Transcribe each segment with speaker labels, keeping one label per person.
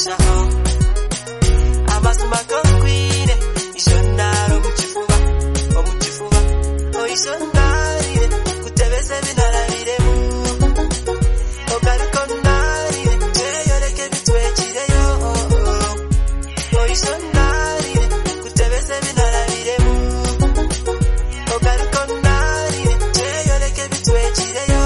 Speaker 1: kurushaho amazima konkwire ishondaro mu kifuba ishondarire kutebeze binarabiremu ogarukondarire jeyoreke bitwekireyo ishondarire kutebeze binarabiremu ogarukondarire jeyoreke bitwekireyo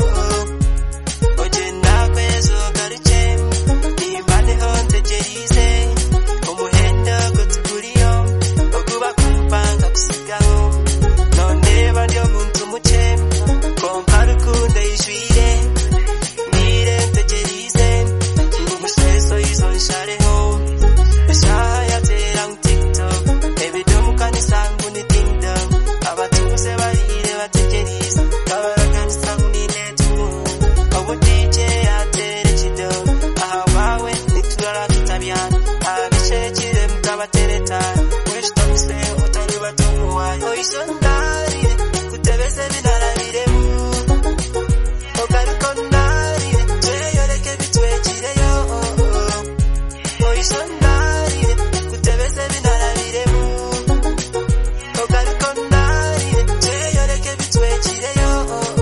Speaker 1: ogenda kwezo garuche nimbane honte jerize umuhenda gutuguriyo oguba kumpanga kusigaho nondeba ndio muntu muche konkarukunde ishwire nire ntegerize umuseso izonshareho eshaha yatera mu TikTok ebidomu kanisangu ni kingdom abatuse barire bategerize kabaraganisangu ni netu obu DJ yatere kidom aha wawe niturara tutabyana abishekire mutabatereta weshtamuse utari batumuwayo oisondarire kutebeze binarabiremu ogarukondarire jeyoreke bitwekireyo oisondarire kutebeze binarabiremu ogarukondarire jeyoreke bitwekireyo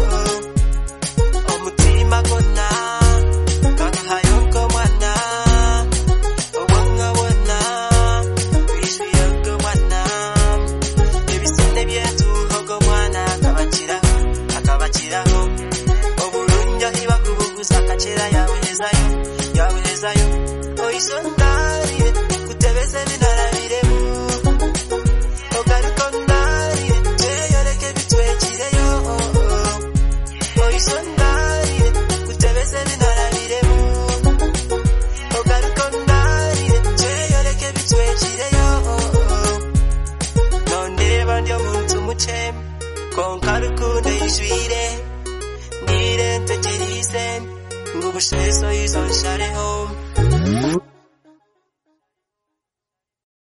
Speaker 1: omutima gonna kagahayonko mwana obwangabona wiswiyonko mwana ebisone byetuhogo mwana akabakiraho obulungi ahibakubuguza akakera yawehezayo oisondarire kutebeze binarabiremu ogarukondarire jeyoreke bitwekireyo oisondarire kutebeze binarabiremu ogarukondarire jeyoreke bitwekireyo nondeba ndio muntu muche konkarukunde ishwire nire ntegerize ngubusheso izonshareho